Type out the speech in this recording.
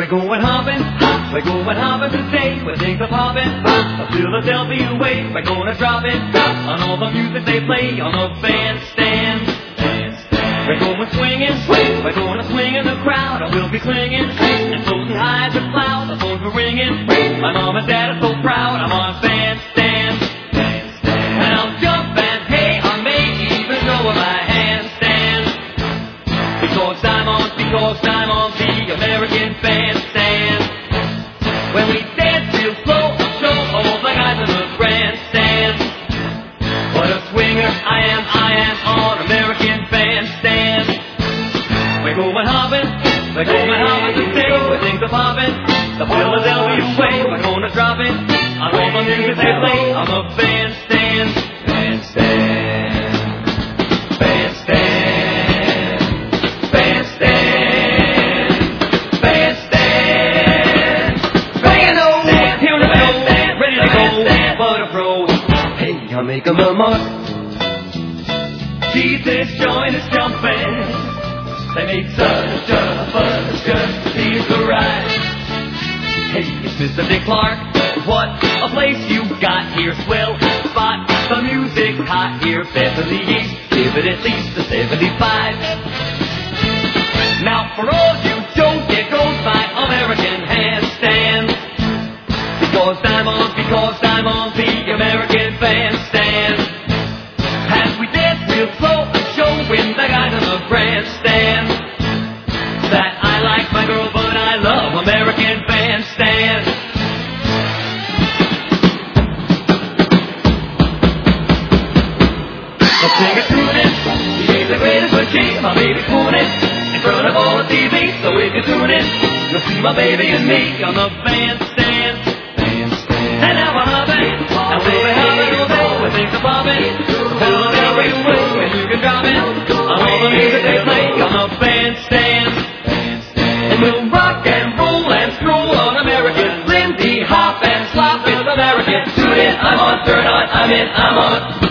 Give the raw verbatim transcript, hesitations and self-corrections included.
We're going hopping, we're going hopping today. We're things are popping, a Philadelphia way. We're gonna drop it on all the music they play on the bandstand. bandstand. We're going swinging, we're going to swing in the crowd. I will be clinging and floating high as a cloud. The phones are ringing, my mom and dad are so proud. I'm on bandstand, bandstand. And I'll jump and hey, I may even go with my handstand. Because I'm on, because I'm on the American Bandstand. When we dance real slow, I'll show all the guys in the grandstand. What a swinger I am, I am on American Bandstand. We're going hopping, we're going hopping today. Where things are popping, the Philadelphia way. We're gonna drop it on all the music they play on the bandstand. Bandstand, bandstand. I make 'em a mark. See, this joint is jumping. They make such a fuss just to see us ride. Hey, it's Mister Dick Clark. What a place you got here. Swell spot. The music's hot here. Beverly East. Give it at least a seventy-five. Now for all you don't get goes by American Handstand. Because I'm on, because I'm on the American Bandstand. As we dance real slow, I'm showing the guys on the grandstand that I like my girl, but I love American Bandstand. The singer's tuning, she's the greatest, but she's my baby tuning in front of all the T V. So if you're tuning, you'll see my baby and me on the bandstand. And now we're hopping, now baby, how we go back? When things are popping, Philadelphia way, where you can drop it on all the music they play on the bandstand. And we'll rock and roll and stroll on American Lindy Hop and slop. It's American. Tune in, I'm on, turn on, I'm in, I'm on.